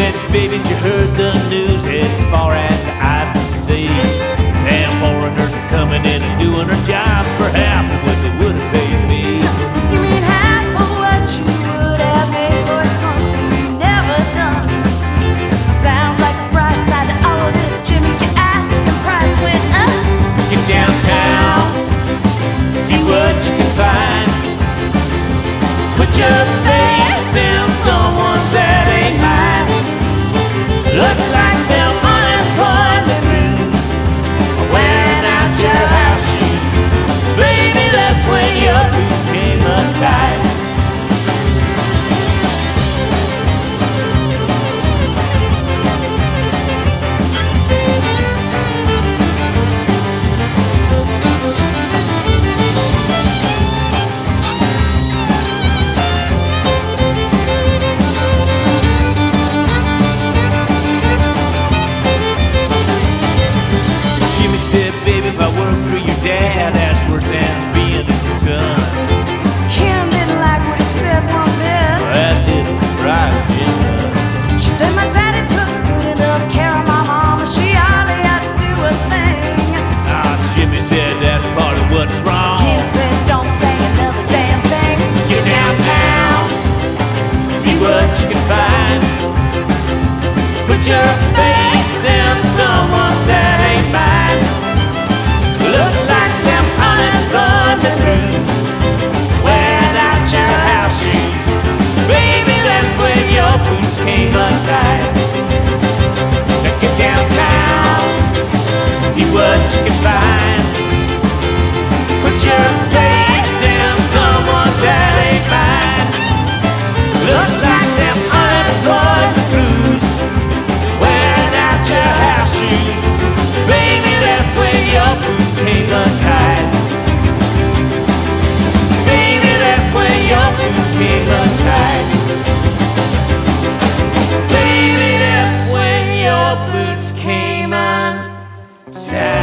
said, baby, you heard the news as far as the eyes can see. Damn foreigners are coming in and doing their jobs for half of what they would have paid me. You mean half of what you would have made for something you never done? Sounds like a bright side to all of this, Jimmy. Your asking price went up. Get downtown, see what you can find. Put your face in someone's that ain't mine. Looks like them unemployment blues are wearing out your house shoes. Baby, left when your boots came untied. Jimmy said, baby, if I work for your dad, that's worse than being his son. Kim didn't like what he said one bit. Well, that didn't surprise Jim none. She said my daddy took good enough care of my mama. She hardly had to do a thing. Ah, Jimmy said, that's part of what's wrong. Kim said, don't say another damn thing. Get downtown, see what you can find. Put your face in someone's that ain't mine. Looks like them unemployment blues wearing out your house shoes. Baby, that's when your boots came untied. Now get downtown, see what you can find. Put your face in someone's that ain't mine. Looks like them unemployment blues wearing out your house shoes. Baby, that's when your boots came untied. Baby, that's when your boots came untied. Baby, that's when your boots came untied.